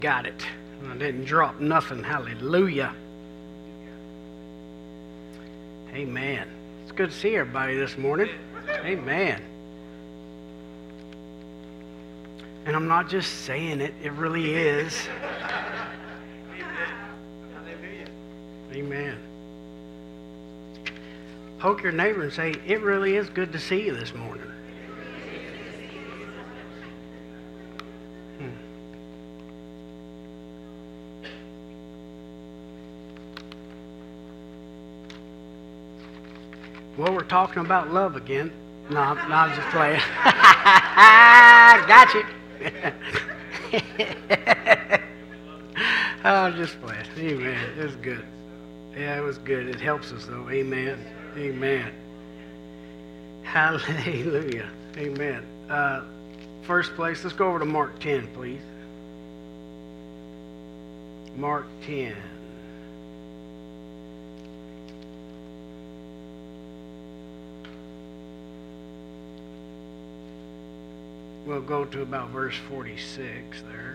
Got it. I didn't drop nothing. Hallelujah. Amen. It's good to see everybody this morning. Amen. And I'm not just saying it. It really is. Amen. Poke your neighbor and say, it really is good to see you this morning. Well, we're talking about love again. No, I'm just playing. Got you. I'm just playing. Amen. It was good. Yeah, it was good. It helps us, though. Amen. Amen. Hallelujah. Amen. First place, let's go over to Mark 10, please. Mark 10. We'll go to about verse 46 there.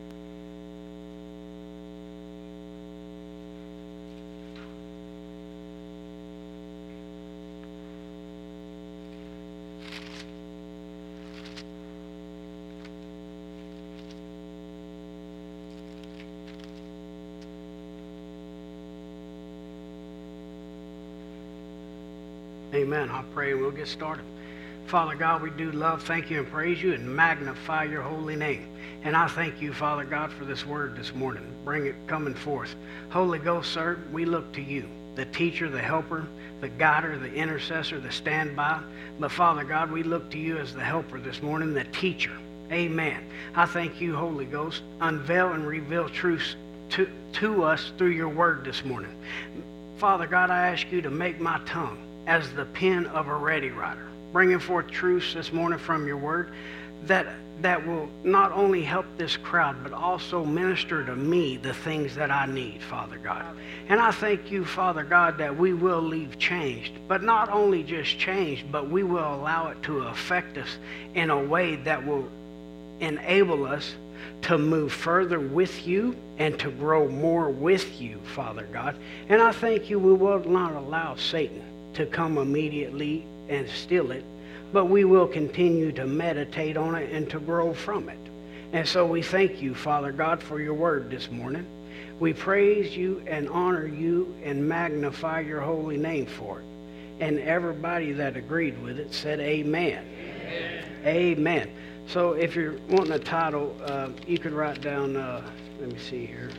Amen. I'll pray and we'll get started. Father God, we do love, thank you, and praise you and magnify your holy name. And I thank you, Father God, for this word this morning. Bring it coming forth. Holy Ghost, sir, we look to you, the teacher, the helper, the guider, the intercessor, the standby. But Father God, we look to you as the helper this morning, the teacher. Amen. I thank you, Holy Ghost. Unveil and reveal truths to us through your word this morning. Father God, I ask you to make my tongue as the pen of a ready writer, bringing forth truths this morning from your word that will not only help this crowd, but also minister to me the things that I need, Father God. And I thank you, Father God, that we will leave changed, but not only just changed, but we will allow it to affect us in a way that will enable us to move further with you and to grow more with you, Father God. And I thank you, we will not allow Satan to come immediately and steal it, but we will continue to meditate on it and to grow from it. And so we thank you, Father God, for your word this morning. We praise you and honor you and magnify your holy name for it. And everybody that agreed with it said amen. Amen. Amen. So if you're wanting a title, you could write down, let me see here.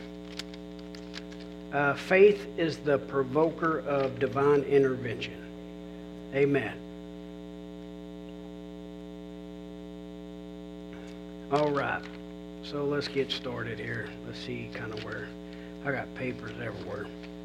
Faith is the provoker of divine intervention. Amen. All right. So let's get started here. Let's see kind of where. I got papers everywhere.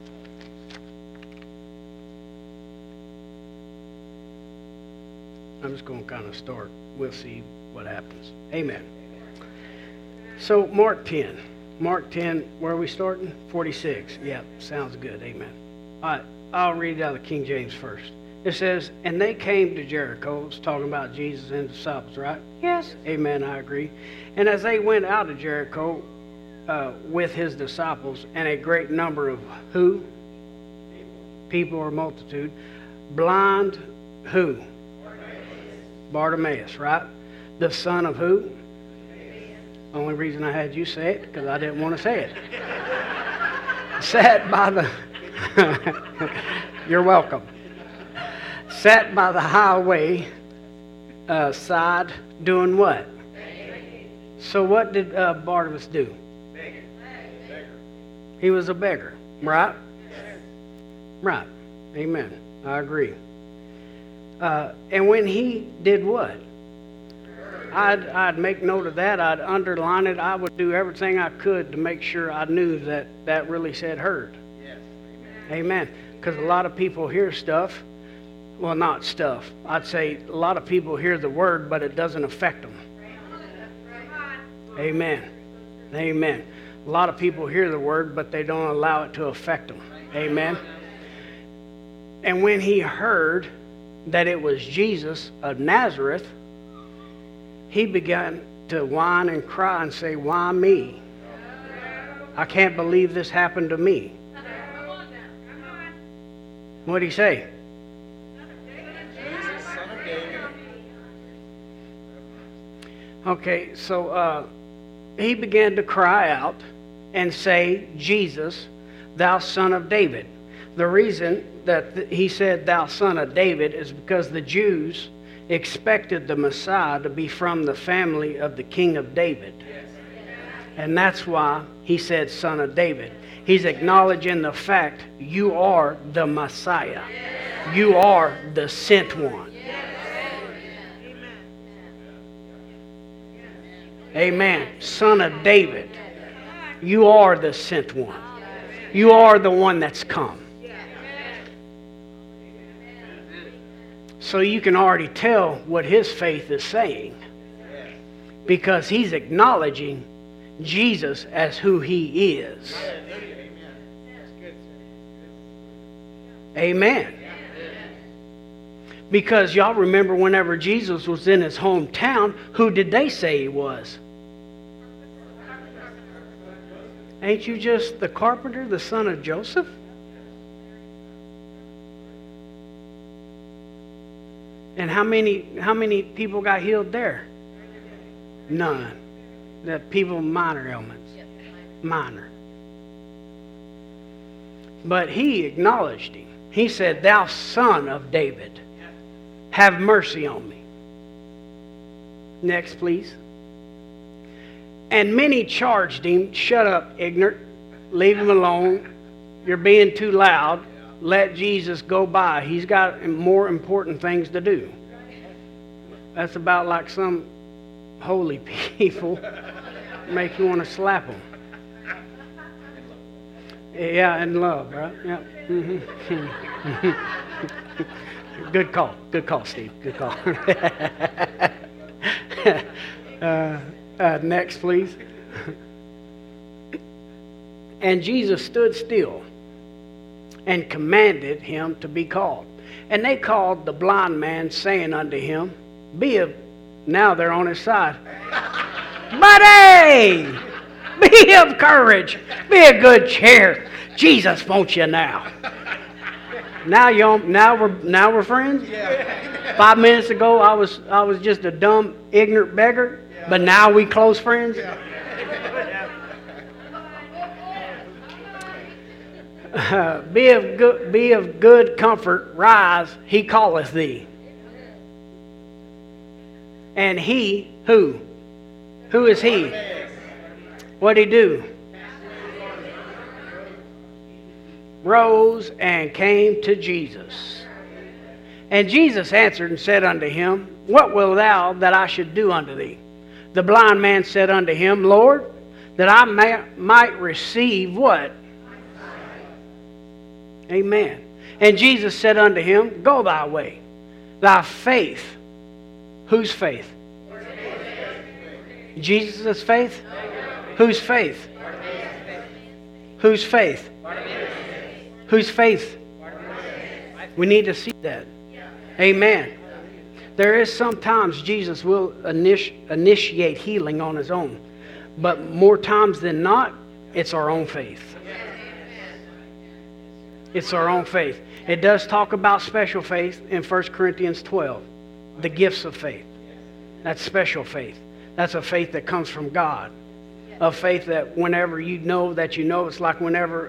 I'm just going to kind of start. We'll see what happens. Amen. So Mark 10. Mark 10, where are we starting? 46. Yeah, sounds good. Amen. All right, I'll read it out of the King James first. It says, and they came to Jericho. It's talking about Jesus and the disciples, right? Yes. Amen, I agree. And as they went out of Jericho with his disciples and a great number of who? People or multitude. Blind who? Bartimaeus, right? The son of who? Only reason I had you say it, because I didn't want to say it. Sat by the... You're welcome. Sat by the highway side doing what? So what did Bartimaeus do? Beggar. He was a beggar, right? Right. Amen. I agree. And when he did what? I'd make note of that. I'd underline it. I would do everything I could to make sure I knew that that really said heard. Yes. Amen. Because a lot of people hear stuff. Well, not stuff. I'd say a lot of people hear the word, but it doesn't affect them. Amen. Amen. A lot of people hear the word, but they don't allow it to affect them. Amen. And when he heard that it was Jesus of Nazareth, he began to whine and cry and say, why me? I can't believe this happened to me. What did he say? Okay, so he began to cry out and say, Jesus, thou son of David. The reason that he said, thou son of David, is because the Jews expected the Messiah to be from the family of the king of David. And that's why he said, son of David. He's acknowledging the fact you are the Messiah. You are the sent one. Amen. Son of David. You are the sent one. You are the one that's come. So you can already tell what his faith is saying, because he's acknowledging Jesus as who he is. Amen. Because y'all remember whenever Jesus was in his hometown, who did they say he was? Ain't you just the carpenter, the son of Joseph? And how many people got healed there? None. The people with minor ailments. Minor. But he acknowledged him. He said, thou son of David, have mercy on me. Next, please. And many charged him, shut up, ignorant, leave him alone. You're being too loud. Let Jesus go by. He's got more important things to do. That's about like some holy people make you want to slap them. Yeah, and love, right? Yeah. Mm-hmm. Good call. Good call, Steve. Good call. Next, please. And Jesus stood still and commanded him to be called. And they called the blind man, saying unto him, now they're on his side. Buddy, be of courage. Be of good cheer. Jesus wants you now. Now we're friends? Yeah. 5 minutes ago I was just a dumb, ignorant beggar, yeah. But now we close friends? Yeah. Be of good comfort, rise, he calleth thee. And he, who? Who is he? What'd he do? Rose and came to Jesus. And Jesus answered and said unto him, what wilt thou that I should do unto thee? The blind man said unto him, Lord, that I might receive what? Amen. And Jesus said unto him, go thy way. Thy faith. Whose faith? Jesus' faith? Whose faith? Whose faith? Whose faith? We need to see that. Amen. There is sometimes Jesus will initiate healing on his own. But more times than not, it's our own faith. It's our own faith. It does talk about special faith in 1 Corinthians 12. The gifts of faith. That's special faith. That's a faith that comes from God. A faith that whenever you know, it's like whenever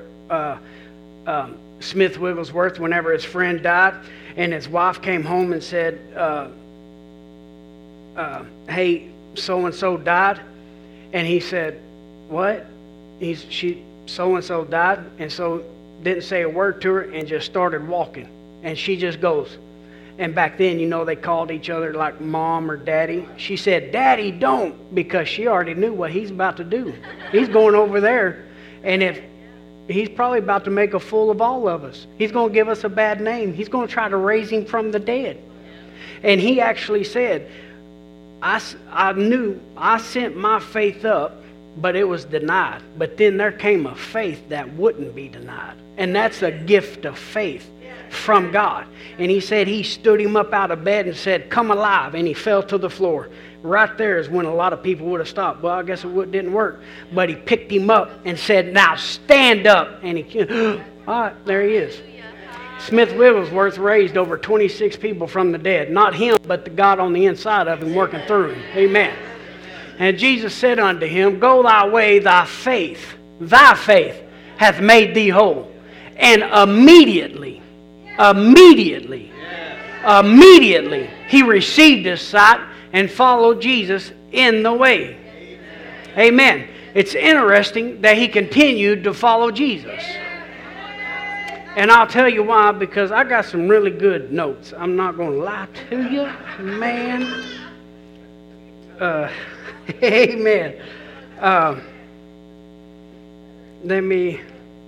Smith Wigglesworth, whenever his friend died, and his wife came home and said, hey, so-and-so died. And he said, what? So-and-so died, and so didn't say a word to her and just started walking. And she just goes. And back then, they called each other like mom or daddy. She said, Daddy, don't, because she already knew what he's about to do. He's going over there, and if he's probably about to make a fool of all of us. He's going to give us a bad name. He's going to try to raise him from the dead. And he actually said, I knew I sent my faith up, but it was denied. But then there came a faith that wouldn't be denied. And that's a gift of faith from God. And he said he stood him up out of bed and said, come alive. And he fell to the floor, Right there is when a lot of people would have stopped. Well, I guess it didn't work. But he picked him up and said, now stand up. And he, all right, there he is. Smith Wigglesworth raised over 26 people from the dead. Not him, but the God on the inside of him working through him. Amen. And Jesus said unto him, go thy way, thy faith hath made thee whole. And immediately, he received his sight and followed Jesus in the way. Amen. It's interesting that he continued to follow Jesus. And I'll tell you why, because I got some really good notes. I'm not going to lie to you, man. Amen. Let me...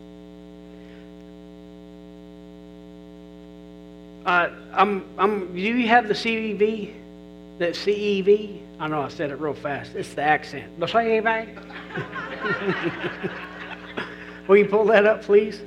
do you have the CEV? That CEV? I know I said it real fast. It's the accent. The CEV? Will you pull that up, please?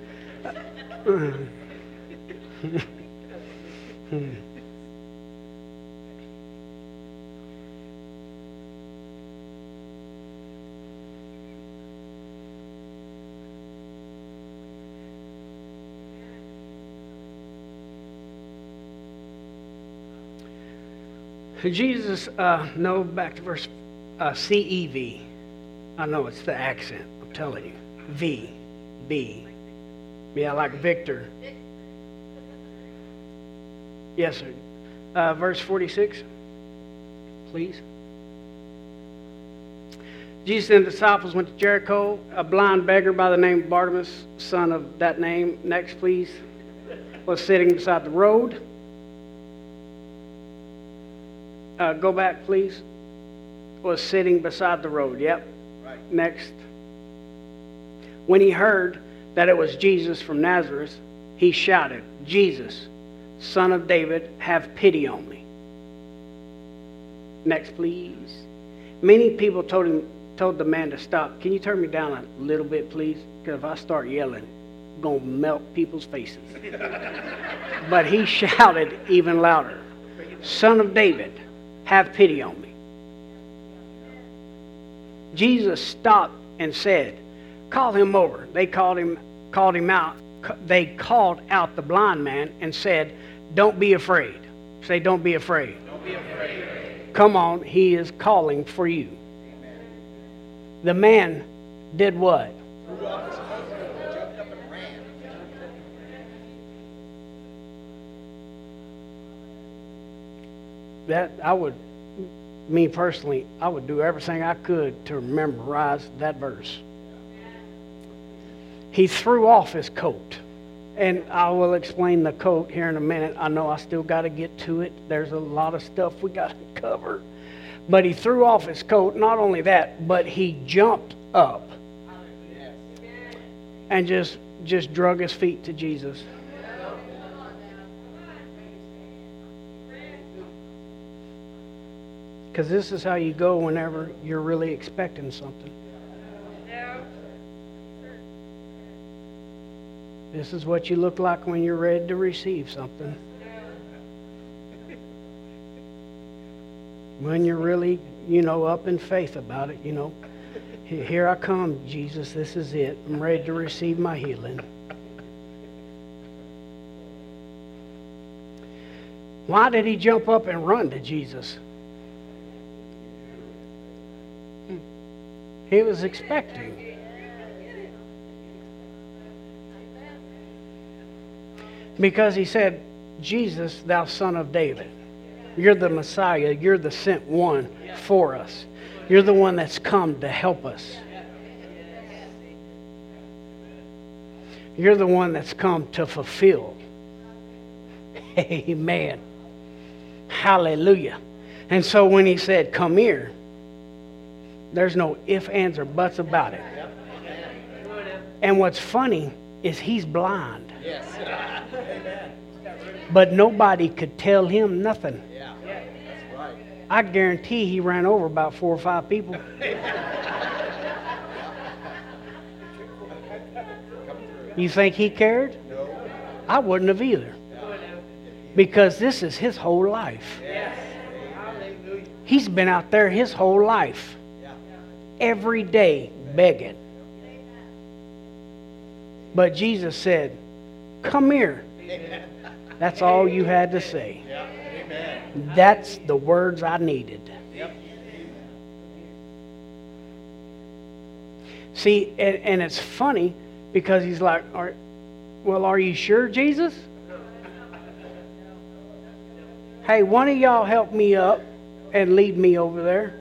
Jesus, no, back to verse CEV. I know it's the accent, I'm telling you. B. Yeah, like Victor. Yes, sir. Verse 46, please. Jesus and the disciples went to Jericho. A blind beggar by the name of Bartimaeus, son of that name, next please, was sitting beside the road. Go back, please. Was sitting beside the road. Yep. Right. Next. When he heard that it was Jesus from Nazareth, he shouted, Jesus, Son of David, have pity on me. Next, please. Many people told the man to stop. Can you turn me down a little bit, please? Because if I start yelling, I'm going to melt people's faces. But he shouted even louder, Son of David, have pity on me. Jesus stopped and said, call him over. They called him out. They called out the blind man and said, don't be afraid. Say, don't be afraid. Don't be afraid. Come on, he is calling for you. Amen. The man did what? Jumped up and ran. That I would, me personally, I would do everything I could to memorize that verse. He threw off his coat. And I will explain the coat here in a minute. I know I still got to get to it. There's a lot of stuff we got to cover. But he threw off his coat. Not only that, but he jumped up and just drug his feet to Jesus. Because this is how you go whenever you're really expecting something. This is what you look like when you're ready to receive something. When you're really, up in faith about it, Here I come, Jesus, this is it. I'm ready to receive my healing. Why did he jump up and run to Jesus? He was expecting. Because he said, Jesus, thou son of David. You're the Messiah. You're the sent one for us. You're the one that's come to help us. You're the one that's come to fulfill. Amen. Hallelujah. And so when he said, come here, there's no ifs, ands, or buts about it. And what's funny is he's blind. Yes. But nobody could tell him nothing. Yeah, that's right. I guarantee he ran over about 4 or 5 people. You think he cared? No. I wouldn't have either. Because this is his whole life. Yes. He's been out there his whole life. Every day begging. But Jesus said, come here. That's all you had to say. That's the words I needed. See, and it's funny because he's like, are you sure, Jesus? Hey, one of y'all help me up and lead me over there.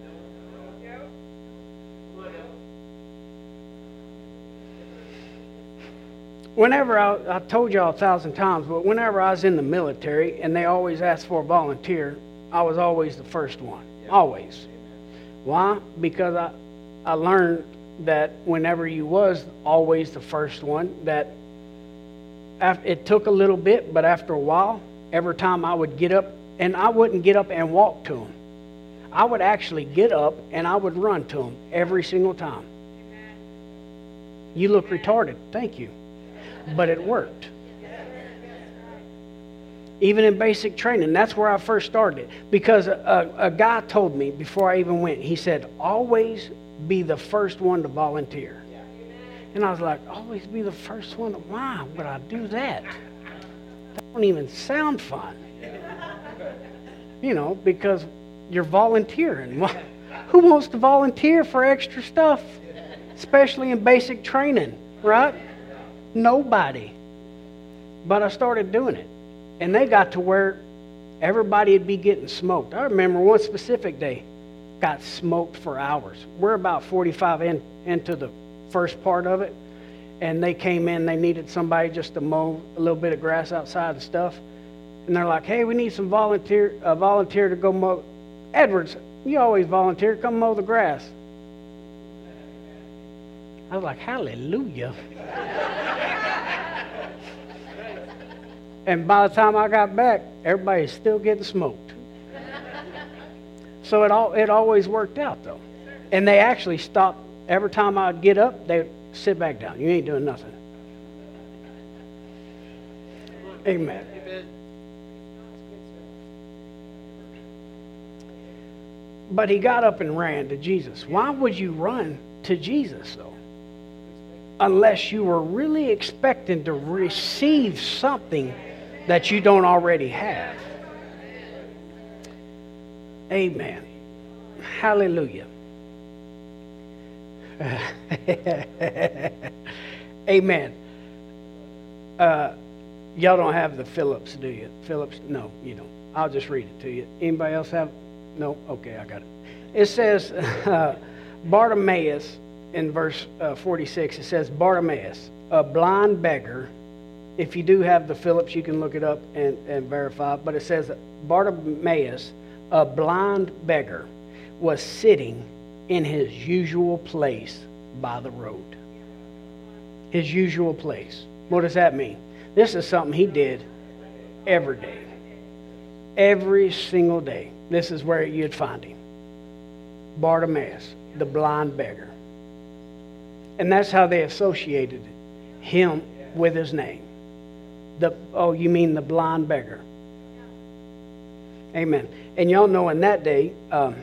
Whenever I told y'all 1,000 times, but whenever I was in the military and they always asked for a volunteer, I was always the first one. Always. Why? Because I learned that whenever you was always the first one, that it took a little bit, but after a while, every time I would get up, and I wouldn't get up and walk to them. I would actually get up and I would run to them every single time. You look retarded. Thank you. But it worked. Even in basic training, that's where I first started. Because a guy told me before I even went, he said, always be the first one to volunteer. And I was like, always be the first one? Why would I do that? That don't even sound fun. You know, because you're volunteering. Who wants to volunteer for extra stuff? Especially in basic training, right? Nobody. But I started doing it. And they got to where everybody would be getting smoked. I remember one specific day, got smoked for hours. We're about 45 into the first part of it. And they came in, they needed somebody just to mow a little bit of grass outside and stuff. And they're like, hey, we need a volunteer to go mow. Edwards, you always volunteer, come mow the grass. I was like, hallelujah. And by the time I got back, everybody's still getting smoked. So it always worked out, though. And they actually stopped. Every time I'd get up, they'd sit back down. You ain't doing nothing. Amen. But he got up and ran to Jesus. Why would you run to Jesus, though? Unless you were really expecting to receive something that you don't already have. Amen. Hallelujah. Amen. Y'all don't have the Phillips, do you? Phillips? No, you don't. I'll just read it to you. Anybody else have? No? Okay, I got it. It says, Bartimaeus, in verse 46, it says, Bartimaeus, a blind beggar. If you do have the Phillips, you can look it up and verify. But it says, Bartimaeus, a blind beggar, was sitting in his usual place by the road. His usual place. What does that mean? This is something he did every day. Every single day. This is where you'd find him. Bartimaeus, the blind beggar. And that's how they associated him with his name. You mean the blind beggar. Amen. And y'all know in that day,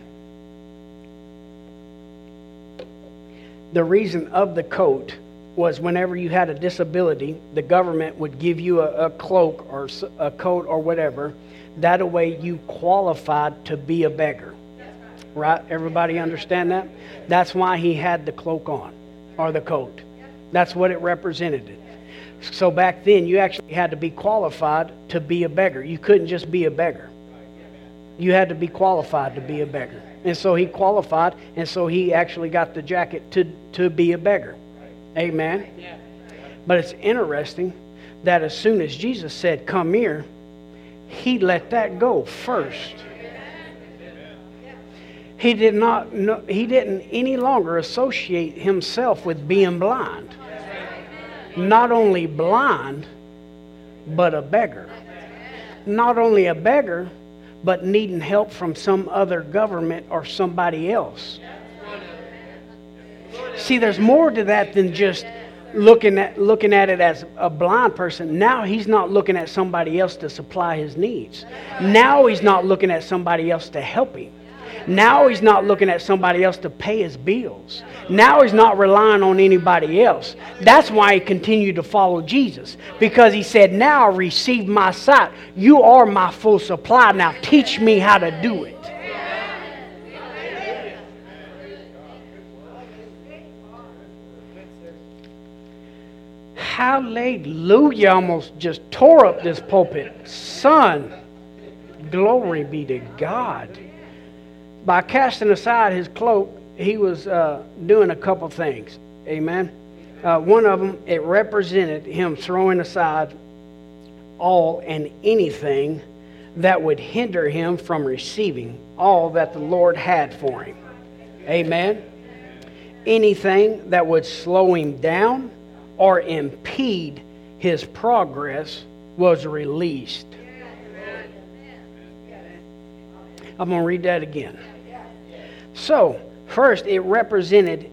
the reason of the coat was whenever you had a disability, the government would give you a cloak or a coat or whatever. That way you qualified to be a beggar. Right? Everybody understand that? That's why he had the cloak on, or the coat. That's what it represented. So back then, you actually had to be qualified to be a beggar. You couldn't just be a beggar. You had to be qualified to be a beggar. And so he qualified, and so he actually got the jacket to be a beggar. Amen? But it's interesting that as soon as Jesus said, come here, he let that go first. He didn't any longer associate himself with being blind. Not only blind, but a beggar. Not only a beggar, but needing help from some other government or somebody else. See, there's more to that than just looking at it as a blind person. Now he's not looking at somebody else to supply his needs. Now he's not looking at somebody else to help him. Now he's not looking at somebody else to pay his bills. Now he's not relying on anybody else. That's why he continued to follow Jesus. Because he said, now receive my sight. You are my full supply. Now teach me how to do it. Hallelujah. Almost just tore up this pulpit. Son, glory be to God. By casting aside his cloak, he was doing a couple things. Amen. One of them, it represented him throwing aside all and anything that would hinder him from receiving all that the Lord had for him. Amen. Anything that would slow him down or impede his progress was released. I'm going to read that again. So, first it represented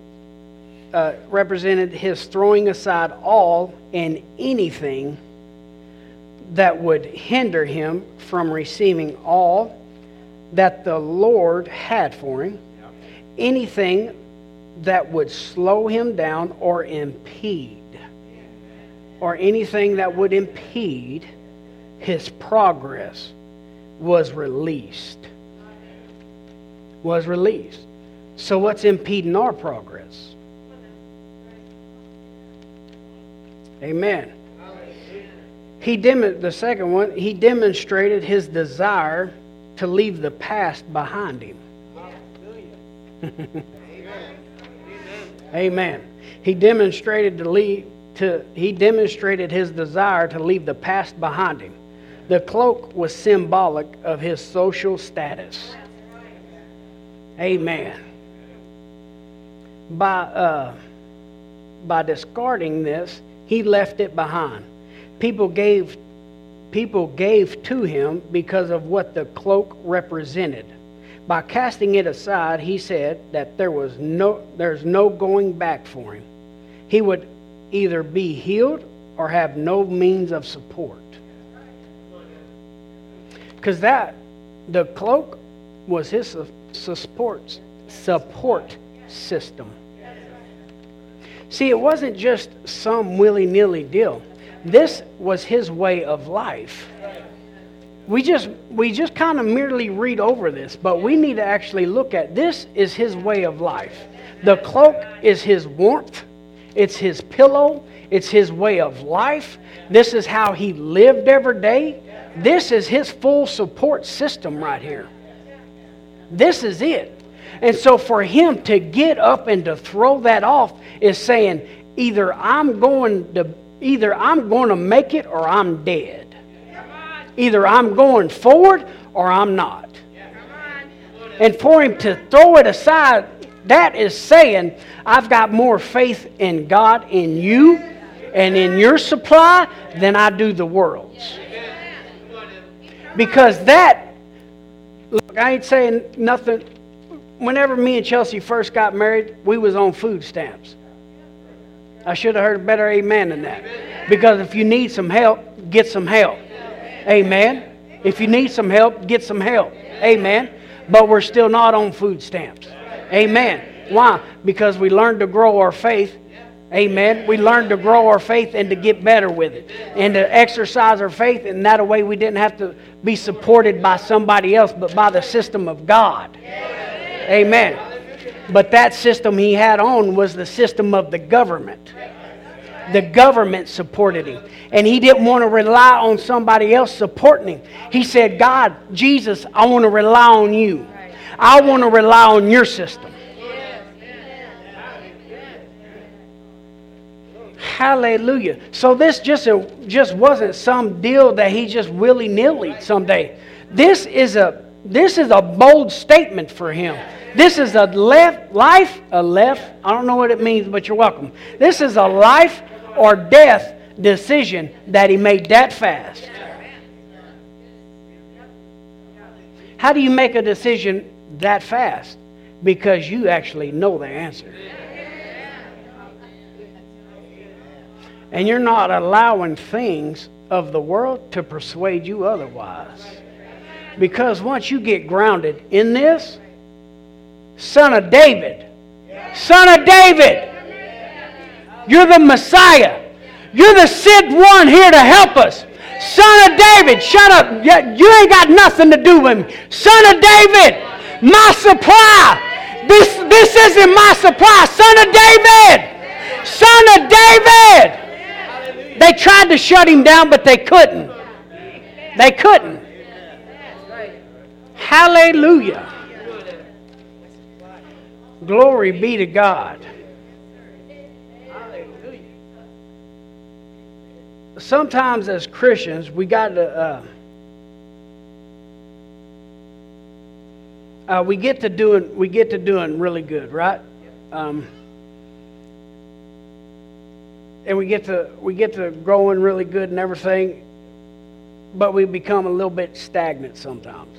his throwing aside all and anything that would hinder him from receiving all that the Lord had for him. Anything that would slow him down or impede, or anything that would impede his progress was released. Was released. So what's impeding our progress? Amen. The second one, he demonstrated his desire to leave the past behind him. Amen. He demonstrated his desire to leave the past behind him. The cloak was symbolic of his social status. Amen. By discarding this, he left it behind. People gave to him because of what the cloak represented. By casting it aside, he said that there's no going back for him. He would either be healed or have no means of support. Because the cloak was his support system. See, it wasn't just some willy-nilly deal. This was his way of life. We just kind of merely read over this, but we need to actually look at this is his way of life. The cloak is his warmth. It's his pillow. It's his way of life. This is how he lived every day. This is his full support system right here. This is it. And so for him to get up and to throw that off is saying, either I'm going to make it or I'm dead. Either I'm going forward or I'm not. And for him to throw it aside, that is saying, I've got more faith in God, in you, and in your supply than I do the world's. Because look, I ain't saying nothing. Whenever me and Chelsea first got married, we was on food stamps. I should have heard a better amen than that. Because if you need some help, get some help. Amen. If you need some help, get some help. Amen. But we're still not on food stamps. Amen. Why? Because we learned to grow our faith. Amen. We learned to grow our faith and to get better with it. And to exercise our faith. And that way we didn't have to be supported by somebody else, but by the system of God. Amen. But that system he had on was the system of the government. The government supported him. And he didn't want to rely on somebody else supporting him. He said, God, Jesus, I want to rely on you. I want to rely on your system. Hallelujah. So this just wasn't some deal that he just willy-nilly someday. This is a bold statement for him. This is a life, I don't know what it means, but you're welcome. This is a life or death decision that he made that fast. How do you make a decision that fast? Because you actually know the answer. And you're not allowing things of the world to persuade you otherwise. Because once you get grounded in this, Son of David. Son of David. You're the Messiah. You're the sent one here to help us. Son of David, shut up. You ain't got nothing to do with me. Son of David, my supply. This isn't my supply. Son of David. Son of David. They tried to shut him down, but they couldn't. They couldn't. Hallelujah. Glory be to God. Sometimes as Christians, we got to we get to doing really good, right? And we get to growing really good and everything, but we become a little bit stagnant sometimes.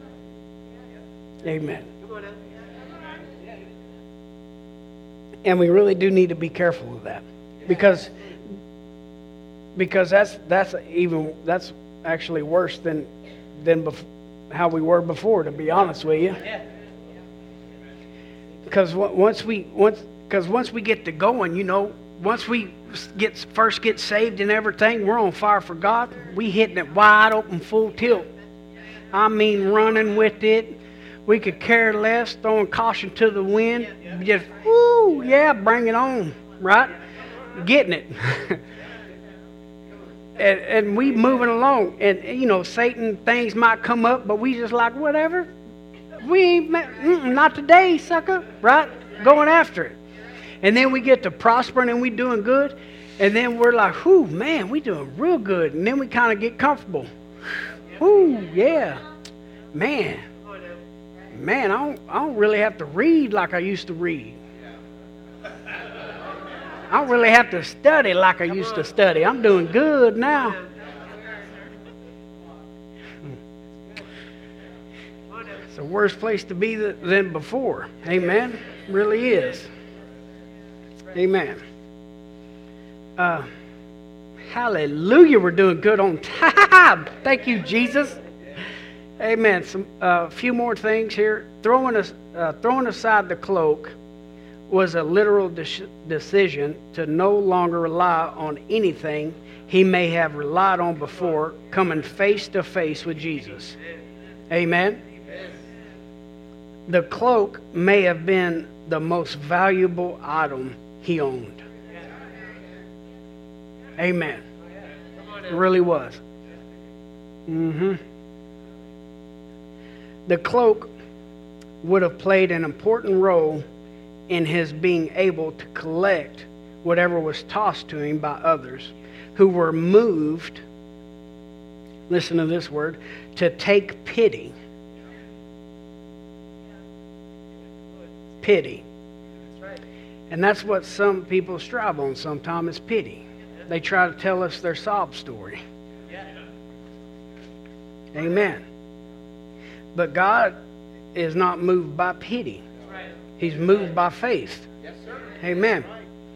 Amen. And we really do need to be careful of that, because that's actually worse than how we were before, to be honest with you. Because once we get to going, you know, once we first get saved and everything, we're on fire for God. We hitting it wide open, full tilt. I mean, running with it. We could care less, throwing caution to the wind. Just, whoo, yeah, bring it on, right? Getting it. and we moving along. And, you know, Satan, things might come up, but we just like, whatever. We ain't, not today, sucker, right? Going after it. And then we get to prospering and we doing good. And then we're like, whoo, man, we doing real good. And then we kind of get comfortable. Whoo, yeah. Man, I don't really have to read like I used to read. I don't really have to study like I used to study. I'm doing good now. It's the worst place to be than before. Amen. It really is. Amen. Hallelujah. We're doing good on time. Thank you, Jesus. Amen. A few more things here. Throwing aside the cloak was a literal decision to no longer rely on anything he may have relied on before, coming face to face with Jesus. Amen. The cloak may have been the most valuable item he owned. Amen. It really was. The cloak would have played an important role in his being able to collect whatever was tossed to him by others who were moved, listen to this word, to take pity. Pity. And that's what some people strive on sometimes, is pity. They try to tell us their sob story. Amen. But God is not moved by pity. He's moved by faith. Amen.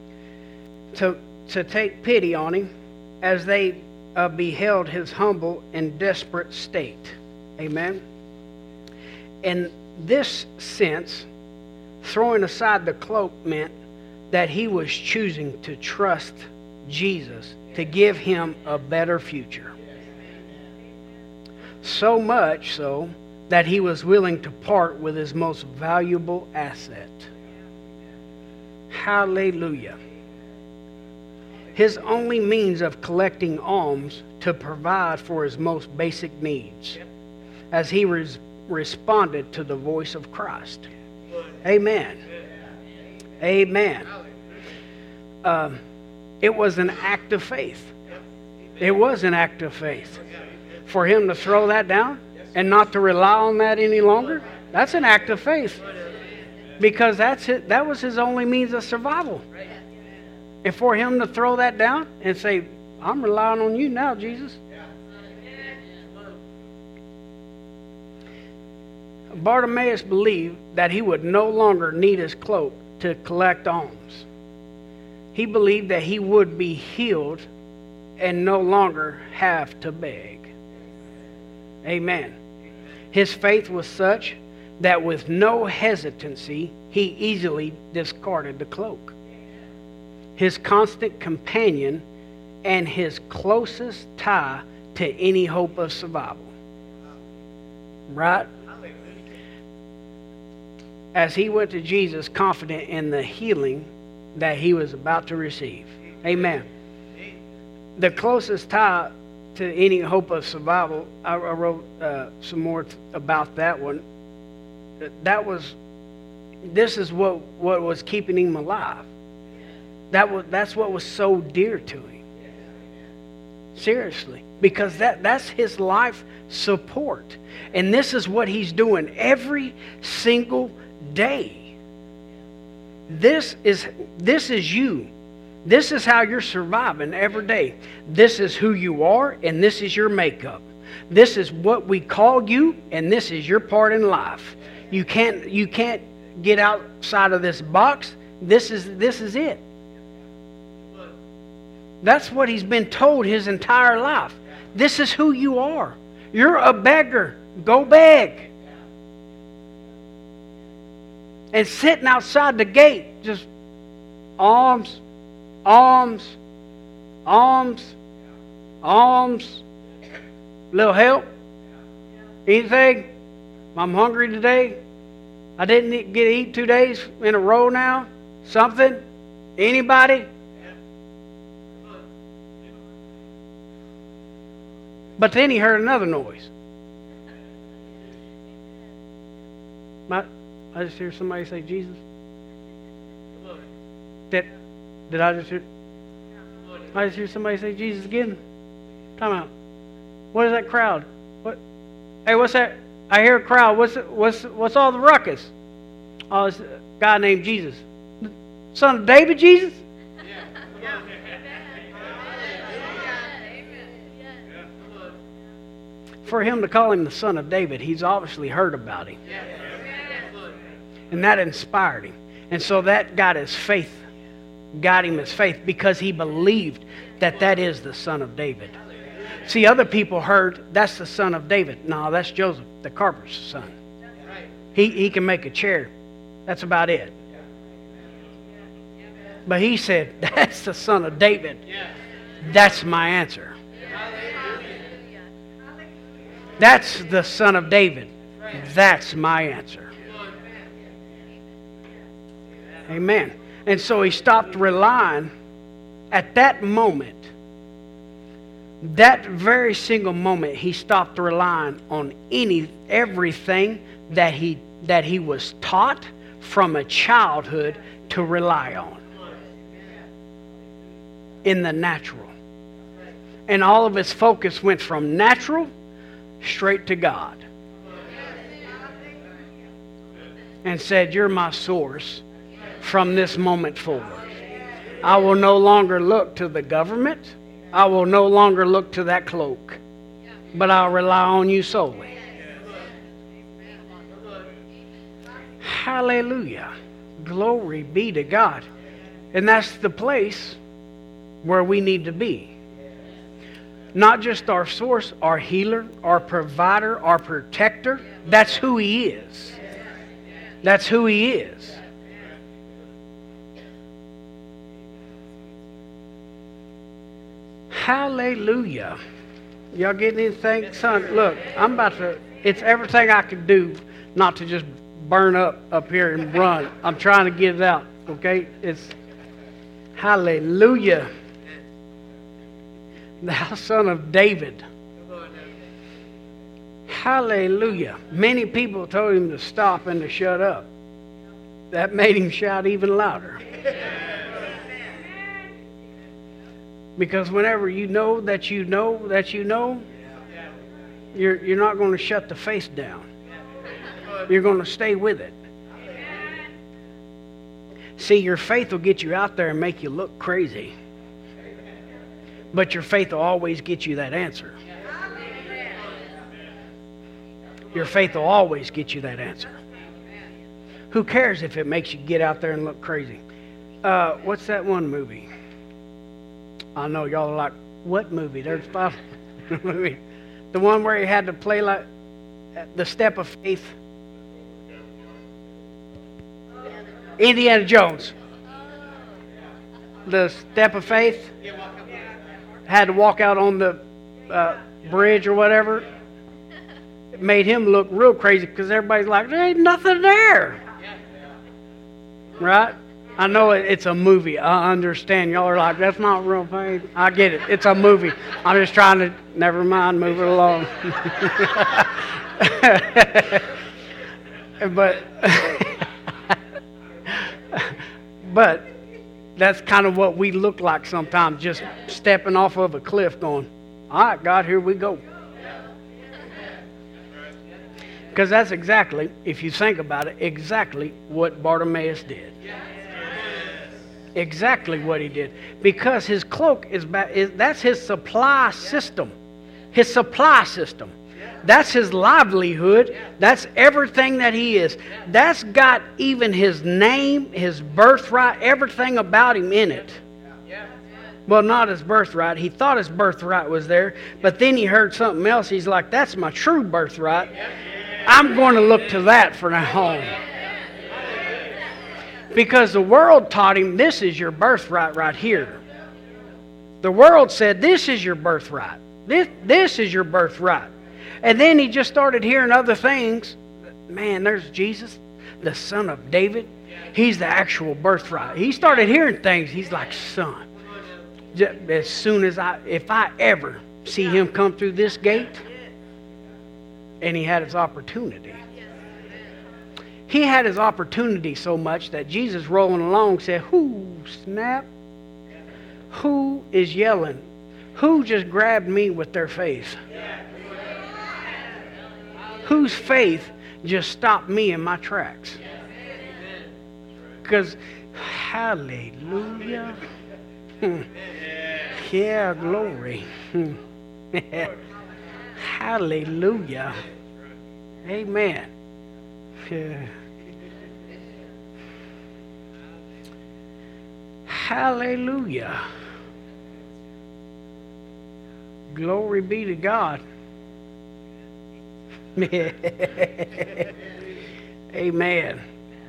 To take pity on him as they beheld his humble and desperate state. Amen. In this sense, throwing aside the cloak meant that he was choosing to trust Jesus to give him a better future. So much so that he was willing to part with his most valuable asset. Hallelujah. His only means of collecting alms to provide for his most basic needs, as he responded to the voice of Christ. Amen. Amen. It was an act of faith. It was an act of faith. For him to throw that down and not to rely on that any longer, that's an act of faith. Because that was his only means of survival. And for him to throw that down and say, I'm relying on you now, Jesus. Bartimaeus believed that he would no longer need his cloak to collect alms. He believed that he would be healed and no longer have to beg. Amen. His faith was such that with no hesitancy, he easily discarded the cloak. His constant companion and his closest tie to any hope of survival. Right? As he went to Jesus confident in the healing that he was about to receive. Amen. The closest tie to any hope of survival, I wrote some more about that one. This is what was keeping him alive. That's what was so dear to him. Seriously. Because that's his life support. And this is what he's doing every single day. This is you. This is how you're surviving every day. This is who you are, and this is your makeup. This is what we call you, and this is your part in life. You can't get outside of this box. This is it. That's what he's been told his entire life. This is who you are. You're a beggar. Go beg. And sitting outside the gate, just alms, alms, alms, alms, little help, anything. I'm hungry today. I didn't get to eat 2 days in a row now. Something. Anybody? But then he heard another noise. I just hear somebody say Jesus. Did I just hear? I just hear somebody say Jesus again. Time out. What is that crowd? What? Hey, what's that? I hear a crowd. What's all the ruckus? Oh, it's a guy named Jesus. Son of David, Jesus? Yeah. For him to call him the son of David, he's obviously heard about him. And that inspired him. And so that got his faith. Got him his faith because he believed that is the son of David. See, other people heard that's the son of David. No, that's Joseph, the carpenter's son. He can make a chair. That's about it. But he said, that's the son of David. That's my answer. That's the son of David. That's my answer. Amen. And so he stopped relying at that moment. That very single moment, he stopped relying on everything that he was taught from a childhood to rely on in the natural. And all of his focus went from natural straight to God. And said, you're my source from this moment forward. I will no longer look to the government. I will no longer look to that cloak. But I'll rely on you solely. Hallelujah. Glory be to God. And that's the place where we need to be. Not just our source, our healer, our provider, our protector. That's who He is. That's who He is. Hallelujah. Y'all getting anything? Son, look, it's everything I can do not to just burn up here and run. I'm trying to get it out, okay? It's hallelujah. Thou son of David. Hallelujah. Many people told him to stop and to shut up. That made him shout even louder. Because whenever you know that you know that you know, you're not going to shut the face down. You're going to stay with it. See, your faith will get you out there and make you look crazy. But your faith will always get you that answer. Your faith will always get you that answer. Who cares if it makes you get out there and look crazy? What's that one movie? I know y'all are like, what movie? There's five movie. The one where he had to play like the step of faith. Indiana Jones. The step of faith. Had to walk out on the bridge or whatever. It made him look real crazy because everybody's like, there ain't nothing there. Right? I know it's a movie. I understand. Y'all are like, that's not real faith. I get it. It's a movie. I'm just trying to, never mind, move it along. but that's kind of what we look like sometimes, just stepping off of a cliff going, all right, God, here we go. Because that's exactly, if you think about it, exactly what Bartimaeus did. Exactly what he did. Because his cloak that's his supply system. His supply system. That's his livelihood. That's everything that he is. That's got even his name, his birthright, everything about him in it. Well, not his birthright. He thought his birthright was there, but then he heard something else. He's like, that's my true birthright. I'm going to look to that for now on. Because the world taught him, this is your birthright right here. The world said, this is your birthright. This is your birthright. And then he just started hearing other things. Man, there's Jesus, the son of David. He's the actual birthright. He started hearing things. He's like, son, as soon as if I ever see him come through this gate, and he had his opportunity. He had his opportunity so much that Jesus rolling along said, who snap? Who is yelling? Who just grabbed me with their faith? Whose faith just stopped me in my tracks? Because, hallelujah. Yeah, glory. Hallelujah. Amen. Hallelujah. Glory be to God. Amen.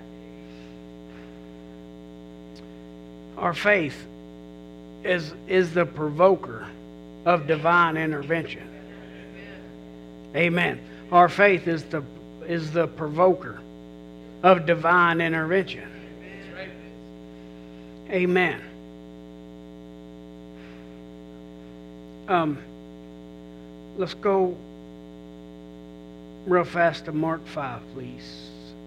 Our faith is the provoker of divine intervention. Amen. Our faith is the provoker of divine intervention. Amen. Let's go real fast to Mark 5, please.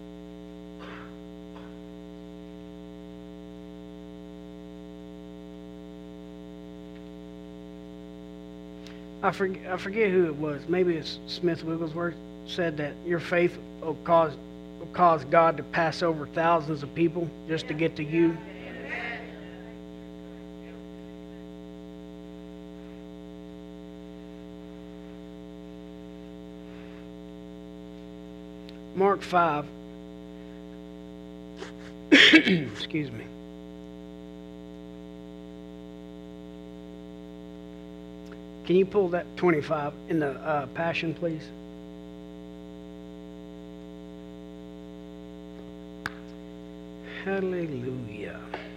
I forget who it was. Maybe it's Smith Wigglesworth said that your faith will cause God to pass over thousands of people just to get to you. Mark 5. Excuse me. Can you pull that 25 in the Passion, please? Hallelujah.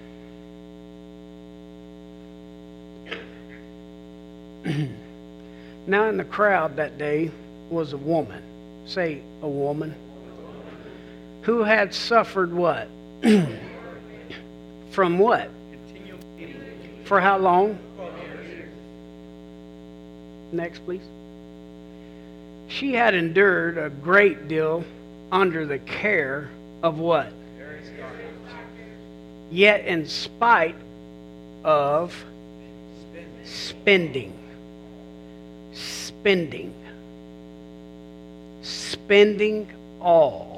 Now in the crowd that day was a woman. Say, a woman. Who had suffered what? From what? For how long? Next, please. She had endured a great deal under the care of what? Yet in spite of spending all.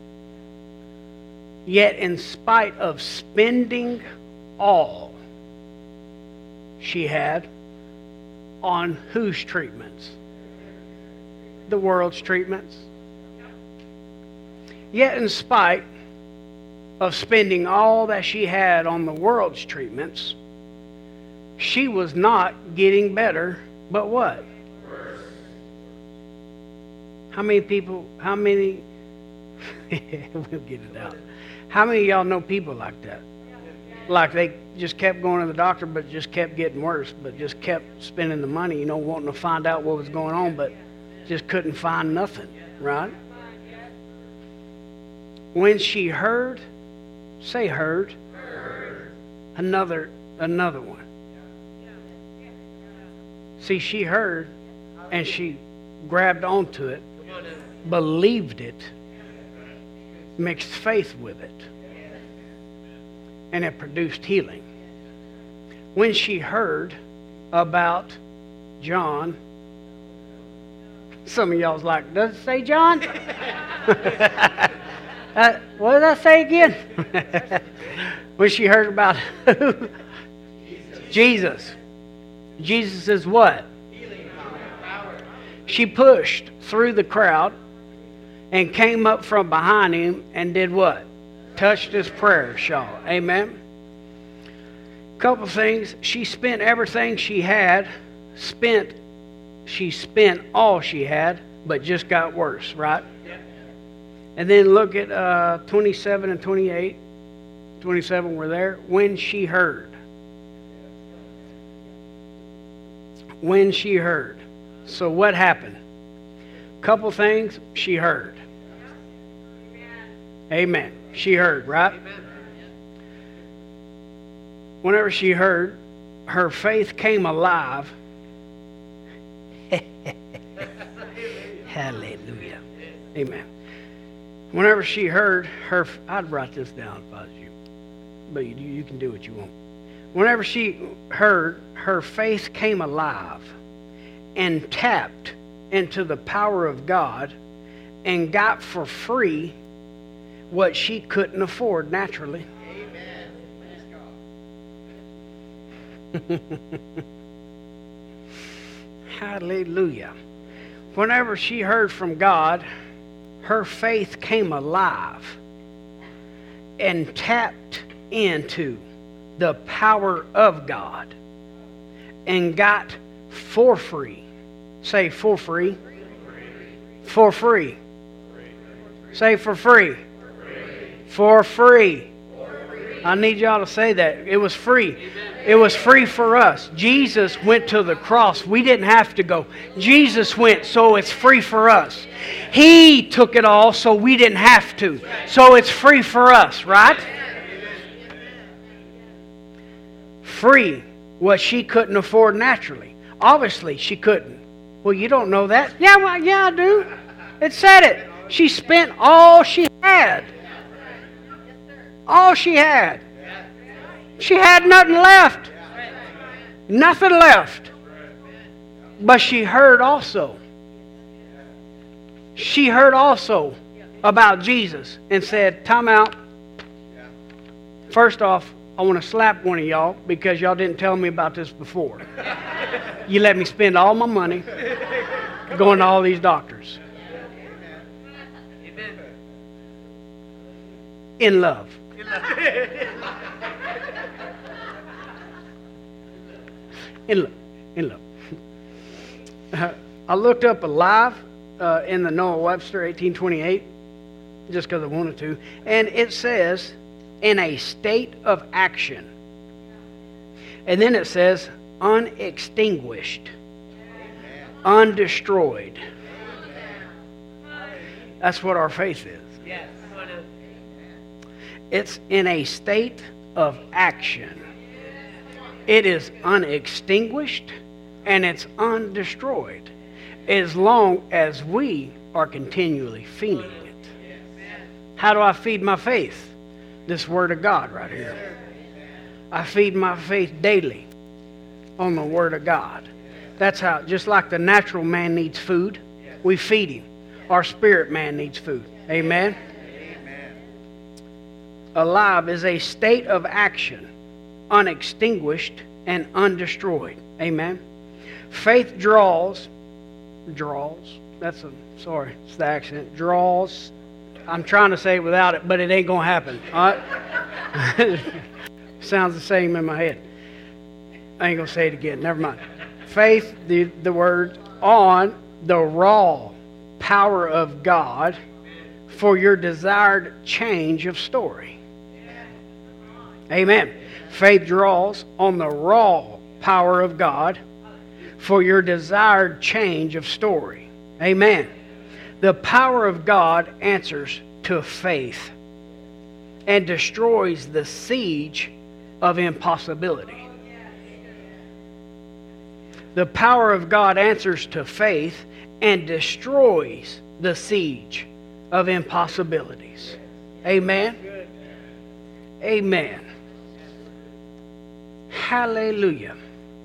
Yet in spite of spending all she had on whose treatments? The world's treatments. Yet in spite of spending all that she had on the world's treatments, she was not getting better, but what? Worse. How many, we'll get it out. How many of y'all know people like that? Like they just kept going to the doctor, but just kept getting worse, but just kept spending the money, you know, wanting to find out what was going on, but just couldn't find nothing, right? When she heard, say heard, another one. See, she heard and she grabbed onto it, believed it, mixed faith with it, and it produced healing. When she heard about John, some of y'all's like, does it say John? What did I say again? When she heard about who? Jesus. Jesus is what? She pushed through the crowd and came up from behind him and did what? Touched his prayer shawl. Amen. Couple things. She spent everything she had. She spent all she had, but just got worse, right? And then look at 27 and 28. 27 were there. When she heard. When she heard. So what happened? Couple things. She heard. Amen. She heard, right? Whenever she heard, her faith came alive. Hallelujah. Amen. Whenever she heard her, I'd write this down if I was you, but you can do what you want. Whenever she heard, her faith came alive and tapped into the power of God and got for free what she couldn't afford naturally. Amen. Hallelujah. Whenever she heard from God, her faith came alive and tapped into the power of God and got for free. Say for free. For free. Say for free. For free. I need y'all to say that. It was free. It was free for us. Jesus went to the cross. We didn't have to go. Jesus went, so it's free for us. He took it all, so we didn't have to. So it's free for us, right? Free what she couldn't afford naturally. Obviously, she couldn't. Well, you don't know that. Yeah, well, yeah, I do. It said it. She spent all she had. All she had. She had nothing left. Nothing left. But she heard also. She heard also about Jesus and said, time out. First off, I want to slap one of y'all because y'all didn't tell me about this before. You let me spend all my money going to all these doctors. In love. In love. I looked up alive in the Noah Webster 1828 just because I wanted to, and it says in a state of action, and then it says unextinguished, undestroyed. That's what our faith is. It's in a state of action. It is unextinguished and it's undestroyed as long as we are continually feeding it. How do I feed my faith? This Word of God right here. I feed my faith daily on the Word of God. That's how, just like the natural man needs food, we feed him. Our spirit man needs food. Amen? Alive is a state of action, unextinguished and undestroyed. Amen. Faith draws, it's the accent, draws. I'm trying to say it without it, but it ain't going to happen. All right? Sounds the same in my head. I ain't going to say it again. Never mind. Faith, the word, on the raw power of God for your desired change of story. Amen. Faith draws on the raw power of God for your desired change of story. Amen. The power of God answers to faith and destroys the siege of impossibility. The power of God answers to faith and destroys the siege of impossibilities. Amen. Amen. Hallelujah.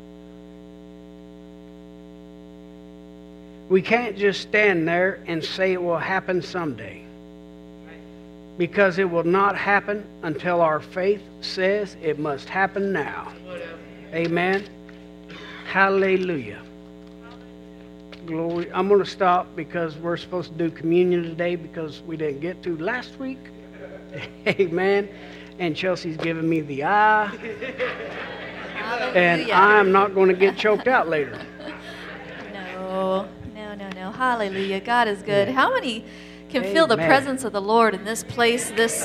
We can't just stand there and say it will happen someday, because it will not happen until our faith says it must happen now. Amen. Hallelujah. Glory. I'm going to stop because we're supposed to do communion today because we didn't get to last week. Amen. And Chelsea's giving me the eye. And I'm not going to get choked out later. No. Hallelujah. God is good. How many can feel the presence of the Lord in this place this